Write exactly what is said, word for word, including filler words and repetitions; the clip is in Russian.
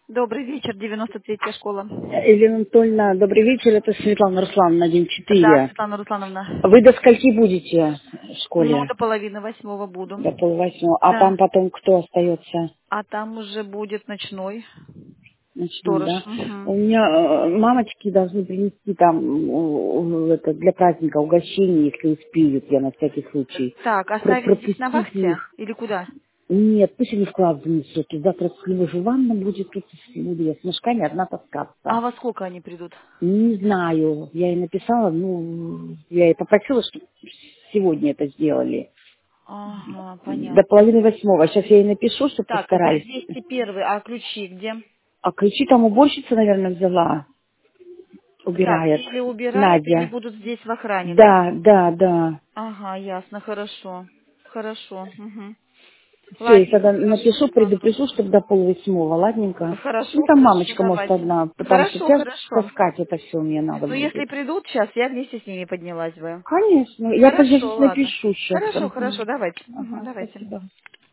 Добрый вечер, девяносто третья школа. Елена Анатольевна, добрый вечер, это Светлана Руслановна, Да, один четыре. Светлана Руслановна. Вы до скольки будете в Ну, школе? до половины восьмого буду. До полвосьмого. А там Да. потом кто остается? А там уже будет ночной Начну, сторож. да? У Мгм. меня э, мамочки должны принести там э, это, для праздника угощение, если успеют, я на всякий случай. Так, Про- оставить здесь на пропустить вахте? их. Или куда? Нет, пусть они вклад занесут. И завтра с же ванна будет, тут буду я с мешками одна А таскаться. во сколько они придут? Не знаю. Я ей написала, ну, я ей попросила, чтобы сегодня это сделали. Ага, До понятно. половины восьмого. Сейчас я ей напишу, чтобы Так, это постарались. двести один, а ключи где? А ключи там уборщица, наверное, взяла. Так, Убирает. или убирают, или Надя. будут здесь в охране, да? Да, да, да. Ага, ясно, хорошо. Хорошо. Угу. Все, я Ладненько, тогда хорошо, напишу, Светлана. предупрежу, чтобы до полвосьмого, ладненько. Ну, Хорошо, там хорошо, мамочка, может, давайте. одна, потому что Хорошо, сейчас хорошо. таскать это все мне надо Ну, если будет. придут сейчас, я вместе с ними поднялась бы. Конечно. Я, я Хорошо, сейчас ладно. напишу сейчас. Хорошо, хорошо, давайте. Мгм, Ага, давайте. спасибо.